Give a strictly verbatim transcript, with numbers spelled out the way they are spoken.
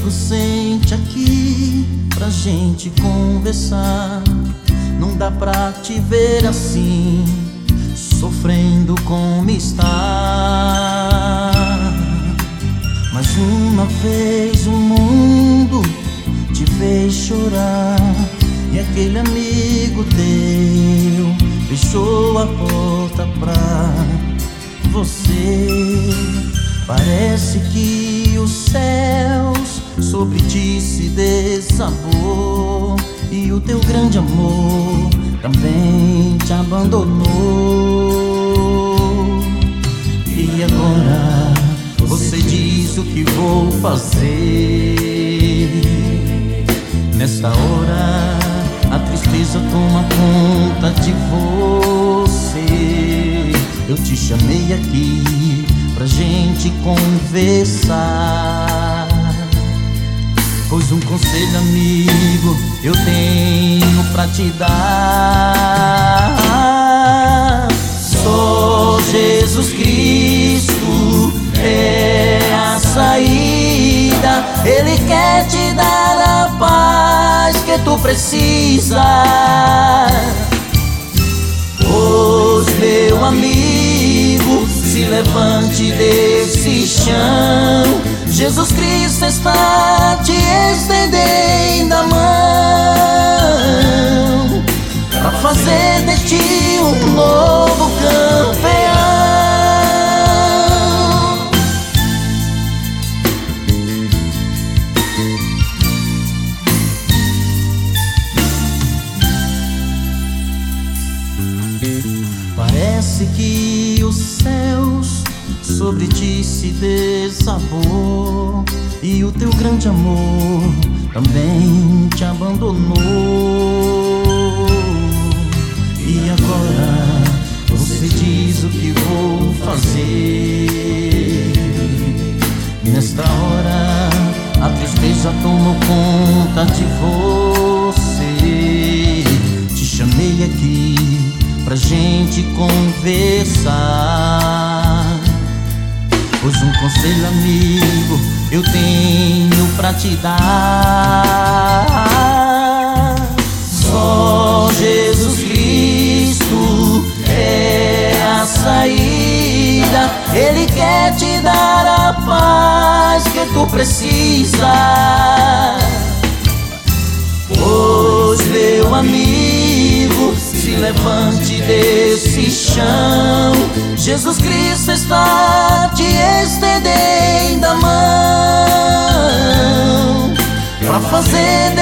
amigo, sente aqui pra gente conversar. Não dá pra te ver assim, sofrendo como está. Mas uma vez o mundo te fez chorar, e aquele amigo teu fechou a porta pra você. Parece que os céus sobre ti se desabou, e o teu grande amor também te abandonou. E agora você diz o que vou fazer. Nesta hora a tristeza toma conta de você. Eu te chamei aqui pra gente conversar, pois um conselho, amigo, eu tenho pra te dar. Só Jesus Cristo é a saída. Ele quer te dar a paz que tu precisa. Pois, meu amigo, se levante desse chão. Jesus Cristo está te estendendo a mão pra fazer de ti um novo campeão. Parece que os céus sobre ti se desabou, e o teu grande amor também te abandonou. E agora você diz o que vou fazer. Nesta hora a tristeza tomou conta de você. Te chamei aqui pra gente conversar, pois um conselho, amigo, eu tenho pra te dar. Só Jesus Cristo é a saída. Ele quer te dar a paz que tu precisa. Pois, meu amigo, se levante desse chão. Jesus Cristo está te estendendo a mão pra fazer